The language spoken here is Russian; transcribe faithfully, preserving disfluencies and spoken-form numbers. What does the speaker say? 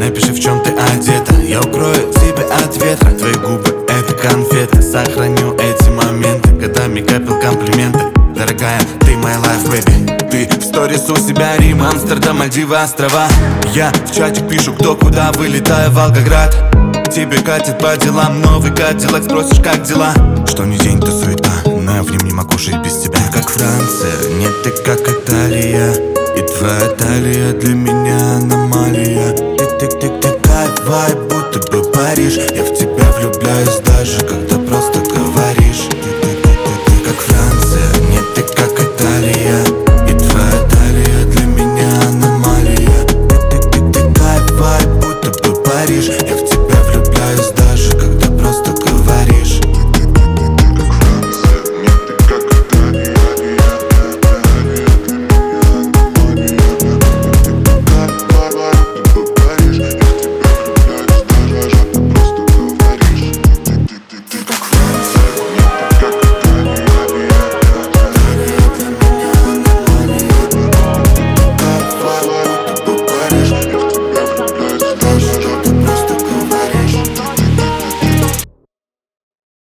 Напиши, в чем ты одета, я укрою тебя от ветра. Твои губы — это конфеты, сохраню эти моменты, годами копил комплименты. Дорогая, ты my life, baby. Ты в сторис у себя Рим, Амстердам, Мальдивы, острова. Я в чатик пишу, кто куда, вылетаю в Волгоград. Тебе катит по делам новый кадиллак, спросишь, как дела. Что ни день, то суета, но я в нем не могу жить без тебя. Ты как Франция, нет, ты как Италия. И твоя талия для меня аномалия. Ты, ты, ты, такая вайб, будто бы Париж.